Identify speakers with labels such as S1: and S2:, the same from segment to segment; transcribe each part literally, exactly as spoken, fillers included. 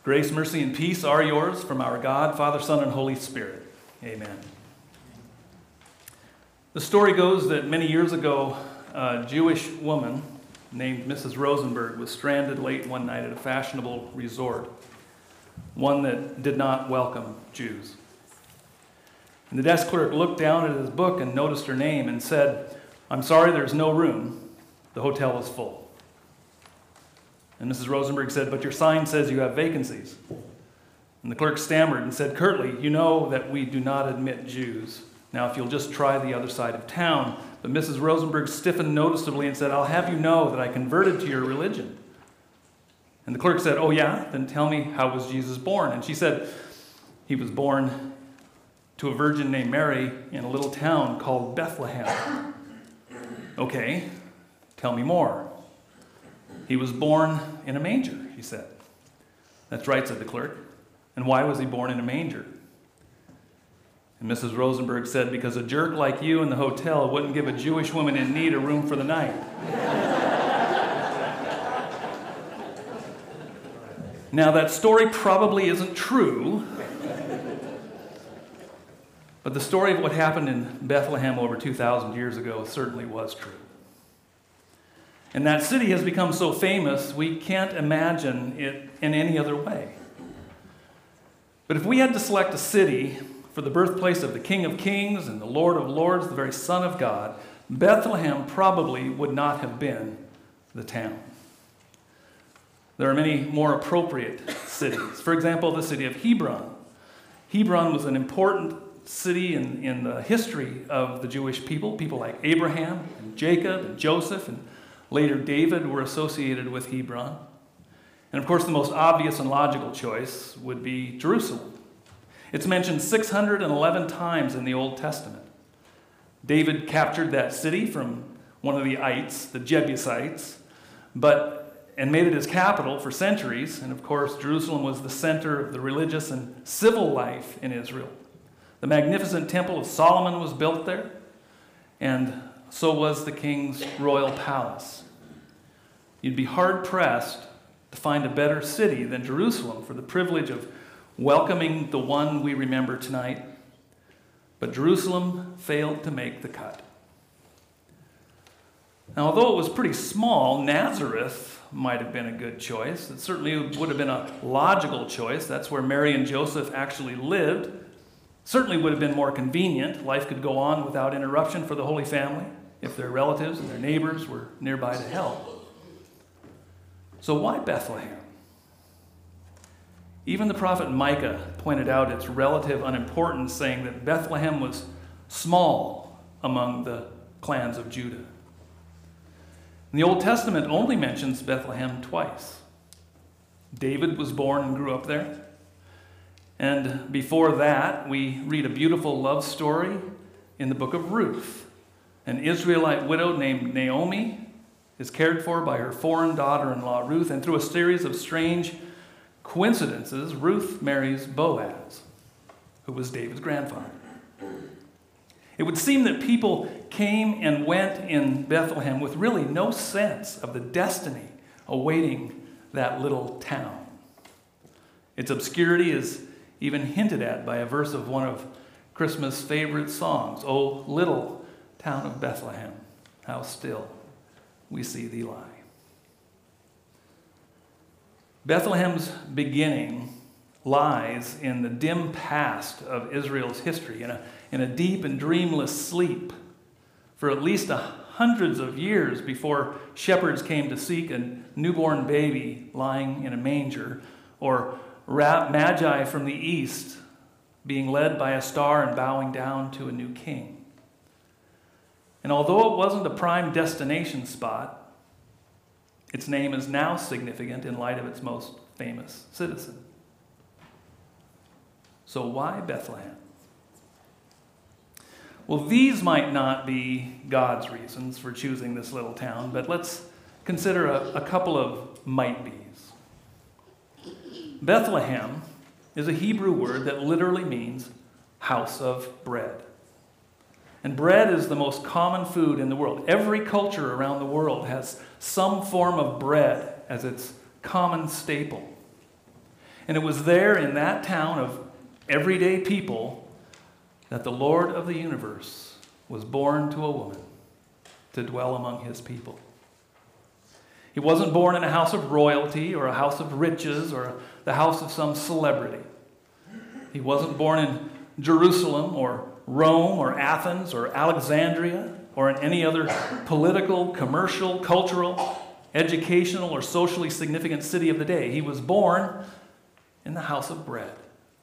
S1: Grace, mercy, and peace are yours from our God, Father, Son, and Holy Spirit. Amen. The story goes that many years ago, a Jewish woman named Missus Rosenberg was stranded late one night at a fashionable resort, one that did not welcome Jews. And the desk clerk looked down at his book and noticed her name and said, "I'm sorry, there's no room. The hotel is full." And Missus Rosenberg said, "But your sign says you have vacancies." And the clerk stammered and said curtly, "You know that we do not admit Jews. Now, if you'll just try the other side of town." But Missus Rosenberg stiffened noticeably and said, "I'll have you know that I converted to your religion." And the clerk said, "Oh yeah? Then tell me, how was Jesus born?" And she said, "He was born to a virgin named Mary in a little town called Bethlehem." "Okay, tell me more." "He was born in a manger," he said. "That's right," said the clerk. "And why was he born in a manger?" And Missus Rosenberg said, "Because a jerk like you in the hotel wouldn't give a Jewish woman in need a room for the night." Now, that story probably isn't true, but the story of what happened in Bethlehem over two thousand years ago certainly was true. And that city has become so famous, we can't imagine it in any other way. But if we had to select a city for the birthplace of the King of Kings and the Lord of Lords, the very Son of God, Bethlehem probably would not have been the town. There are many more appropriate cities. For example, the city of Hebron. Hebron was an important city in, in the history of the Jewish people. People like Abraham and Jacob and Joseph and later David were associated with Hebron. And of course, the most obvious and logical choice would be Jerusalem. It's mentioned six hundred eleven times in the Old Testament. David captured that city from one of the ites, the Jebusites, but and made it his capital for centuries. And of course, Jerusalem was the center of the religious and civil life in Israel. The magnificent Temple of Solomon was built there, and so was the king's royal palace. You'd be hard-pressed to find a better city than Jerusalem for the privilege of welcoming the one we remember tonight. But Jerusalem failed to make the cut. Now, although it was pretty small, Nazareth might have been a good choice. It certainly would have been a logical choice. That's where Mary and Joseph actually lived. Certainly would have been more convenient. Life could go on without interruption for the Holy Family if their relatives and their neighbors were nearby to help. So why Bethlehem? Even the prophet Micah pointed out its relative unimportance, saying that Bethlehem was small among the clans of Judah. And the Old Testament only mentions Bethlehem twice. David was born and grew up there. And before that, we read a beautiful love story in the book of Ruth. An Israelite widow named Naomi is cared for by her foreign daughter-in-law Ruth, and through a series of strange coincidences, Ruth marries Boaz, who was David's grandfather. It would seem that people came and went in Bethlehem with really no sense of the destiny awaiting that little town. Its obscurity is even hinted at by a verse of one of Christmas' favorite songs, "O little town of Bethlehem, how still we see thee lie." Bethlehem's beginning lies in the dim past of Israel's history, in a, in a deep and dreamless sleep for at least a hundreds of years before shepherds came to seek a newborn baby lying in a manger, or magi from the east being led by a star and bowing down to a new king. And although it wasn't a prime destination spot, its name is now significant in light of its most famous citizen. So why Bethlehem? Well, these might not be God's reasons for choosing this little town, but let's consider a, a couple of might-be's. Bethlehem is a Hebrew word that literally means house of bread. And bread is the most common food in the world. Every culture around the world has some form of bread as its common staple. And it was there in that town of everyday people that the Lord of the universe was born to a woman to dwell among his people. He wasn't born in a house of royalty or a house of riches or the house of some celebrity. He wasn't born in Jerusalem or Rome or Athens or Alexandria or in any other political, commercial, cultural, educational, or socially significant city of the day. He was born in the house of bread.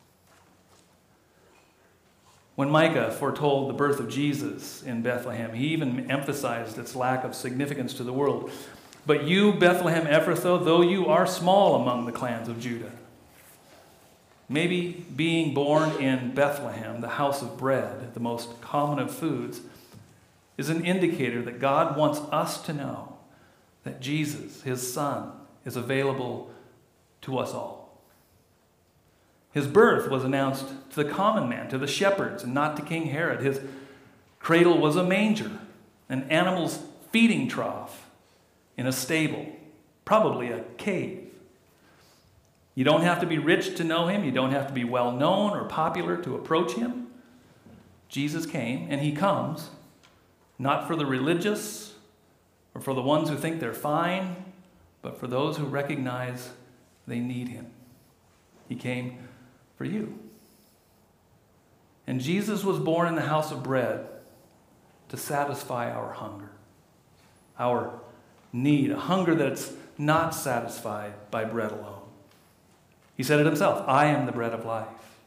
S1: When Micah foretold the birth of Jesus in Bethlehem, he even emphasized its lack of significance to the world. But you, Bethlehem Ephrathah, though you are small among the clans of Judah. Maybe being born in Bethlehem, the house of bread, the most common of foods, is an indicator that God wants us to know that Jesus, his son, is available to us all. His birth was announced to the common man, to the shepherds, and not to King Herod. His cradle was a manger, an animal's feeding trough in a stable, probably a cave. You don't have to be rich to know him. You don't have to be well known or popular to approach him. Jesus came, and he comes, not for the religious or for the ones who think they're fine, but for those who recognize they need him. He came for you. And Jesus was born in the house of bread to satisfy our hunger, our need, a hunger that's not satisfied by bread alone. He said it himself, I am the bread of life.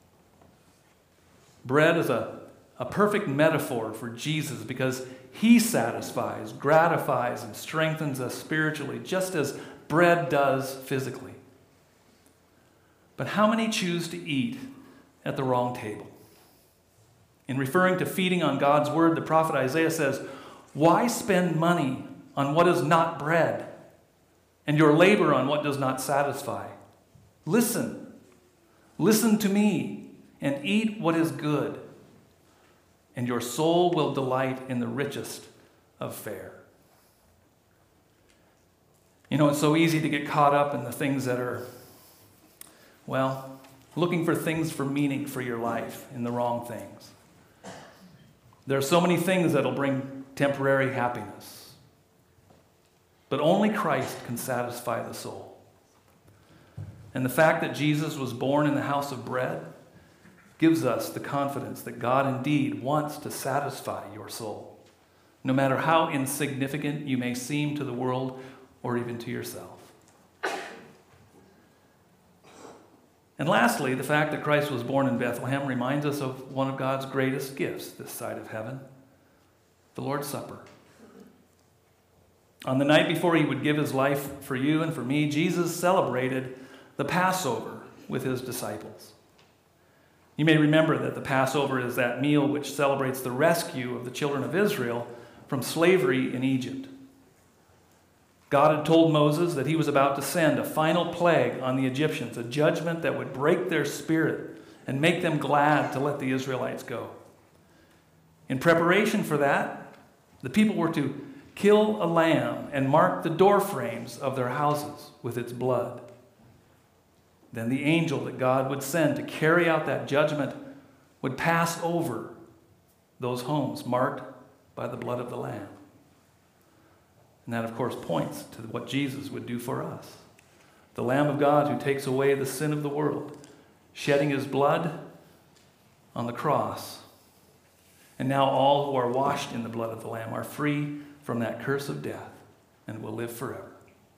S1: Bread is a, a perfect metaphor for Jesus because he satisfies, gratifies, and strengthens us spiritually, just as bread does physically. But how many choose to eat at the wrong table? In referring to feeding on God's word, the prophet Isaiah says, why spend money on what is not bread, and your labor on what does not satisfy? Listen, listen to me, and eat what is good, and your soul will delight in the richest of fare. You know, it's so easy to get caught up in the things that are, well, looking for things for meaning for your life in the wrong things. There are so many things that'll bring temporary happiness. But only Christ can satisfy the soul. And the fact that Jesus was born in the house of bread gives us the confidence that God indeed wants to satisfy your soul, no matter how insignificant you may seem to the world or even to yourself. And lastly, the fact that Christ was born in Bethlehem reminds us of one of God's greatest gifts this side of heaven, the Lord's Supper. On the night before he would give his life for you and for me, Jesus celebrated the Passover with his disciples. You may remember that the Passover is that meal which celebrates the rescue of the children of Israel from slavery in Egypt. God had told Moses that he was about to send a final plague on the Egyptians, a judgment that would break their spirit and make them glad to let the Israelites go. In preparation for that, the people were to kill a lamb and mark the door frames of their houses with its blood. Then the angel that God would send to carry out that judgment would pass over those homes marked by the blood of the lamb. And that, of course, points to what Jesus would do for us. The Lamb of God who takes away the sin of the world, shedding his blood on the cross. And now all who are washed in the blood of the Lamb are free from that curse of death and will live forever.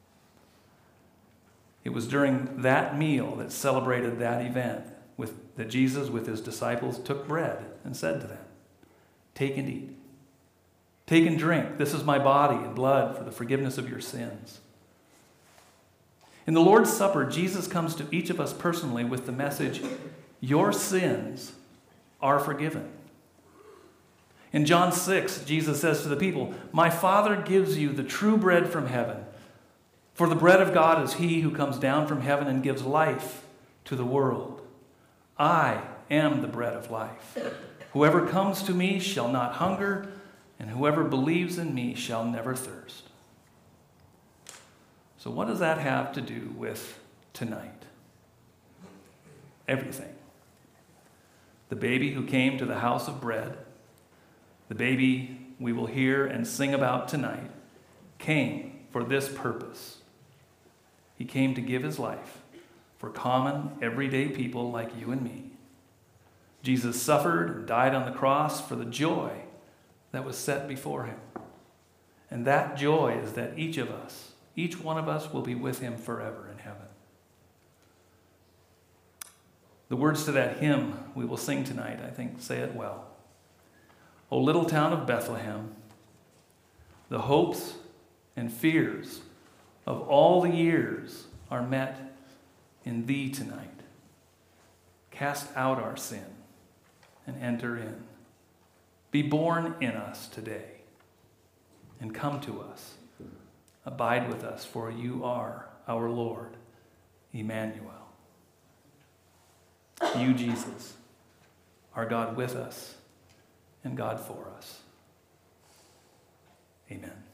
S1: It was during that meal that celebrated that event with, that Jesus with his disciples took bread and said to them, take and eat. Take and drink. This is my body and blood for the forgiveness of your sins. In the Lord's Supper, Jesus comes to each of us personally with the message, your sins are forgiven. In John six, Jesus says to the people, my Father gives you the true bread from heaven. For the bread of God is he who comes down from heaven and gives life to the world. I am the bread of life. Whoever comes to me shall not hunger, and whoever believes in me shall never thirst. So what does that have to do with tonight? everything. The baby who came to the house of bread, the baby we will hear and sing about tonight, came for this purpose. He came to give his life for common, everyday people like you and me. Jesus suffered and died on the cross for the joy that was set before him. And that joy is that each of us, each one of us will be with him forever in heaven. The words to that hymn we will sing tonight, I think, say it well. O little town of Bethlehem, the hopes and fears of all the years are met in thee tonight. Cast out our sin and enter in. Be born in us today and come to us. Abide with us, for you are our Lord, Emmanuel. You, Jesus, are God with us and God for us. Amen.